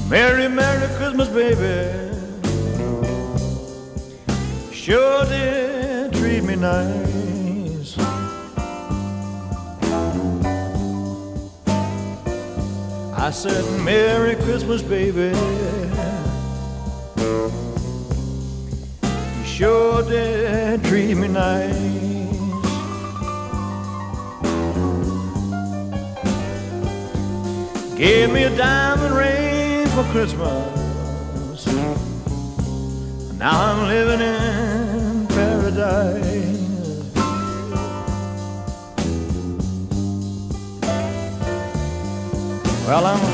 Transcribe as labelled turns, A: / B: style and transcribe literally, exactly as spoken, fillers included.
A: Merry, Merry Christmas, baby. Sure did treat me nice. I said, Merry Christmas, baby. You sure did treat me nice. Gave me a diamond ring for Christmas. Now I'm living in paradise. Well, I'm